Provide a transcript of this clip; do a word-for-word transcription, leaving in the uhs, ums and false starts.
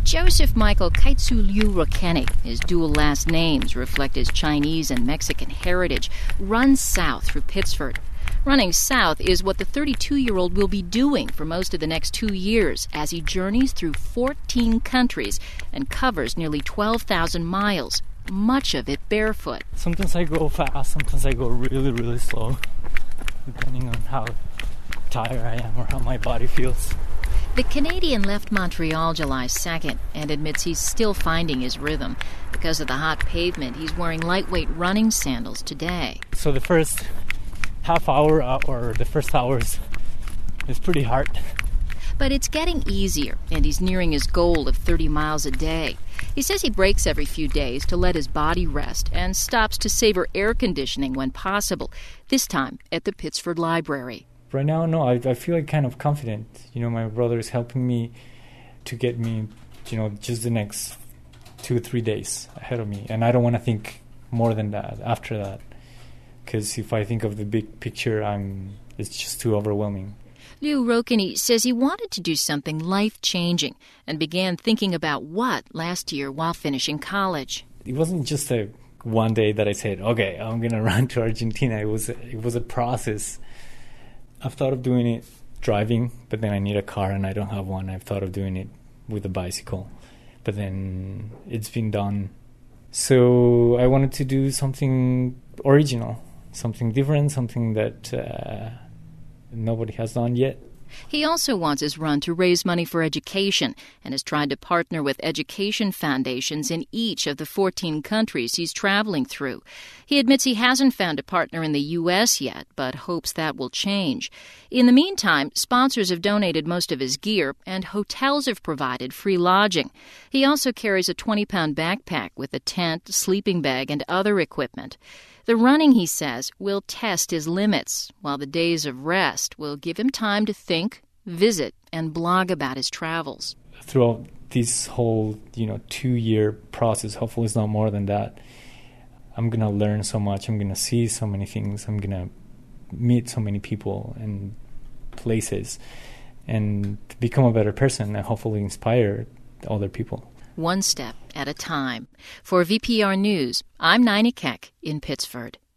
Joseph Michael Kaitsu-Liu Rakeni, his dual last names reflect his Chinese and Mexican heritage, runs south through Pittsford. Running south is what the thirty-two-year-old will be doing for most of the next two years as he journeys through fourteen countries and covers nearly twelve thousand miles, much of it barefoot. Sometimes I go fast, sometimes I go really, really slow, depending on how tired I am or how my body feels. The Canadian left Montreal July second and admits he's still finding his rhythm. Because of the hot pavement, he's wearing lightweight running sandals today. So the first half hour uh, or the first hours is pretty hard. But it's getting easier, and he's nearing his goal of thirty miles a day. He says he breaks every few days to let his body rest and stops to savor air conditioning when possible, this time at the Pittsford Library. Right now, no, I, I feel like kind of confident. You know, my brother is helping me to get me, you know, just the next two or three days ahead of me. And I don't want to think more than that after that. Because if I think of the big picture, I'm it's just too overwhelming. Liu Rakeni says he wanted to do something life-changing and began thinking about what last year while finishing college. It wasn't just a one day that I said, okay, I'm going to run to Argentina. It was, it was a process. I've thought of doing it driving, but then I need a car and I don't have one. I've thought of doing it with a bicycle, but then it's been done. So I wanted to do something original, something different, something that uh, nobody has done yet. He also wants his run to raise money for education and has tried to partner with education foundations in each of the fourteen countries he's traveling through. He admits he hasn't found a partner in the U S yet, but hopes that will change. In the meantime, sponsors have donated most of his gear and hotels have provided free lodging. He also carries a twenty-pound backpack with a tent, sleeping bag, and other equipment. The running, he says, will test his limits, while the days of rest will give him time to think, visit, and blog about his travels. Throughout this whole, you know, two-year process, hopefully it's not more than that, I'm going to learn so much. I'm going to see so many things. I'm going to meet so many people and places and become a better person and hopefully inspire other people. One step at a time. For V P R News, I'm Nina Keck in Pittsford.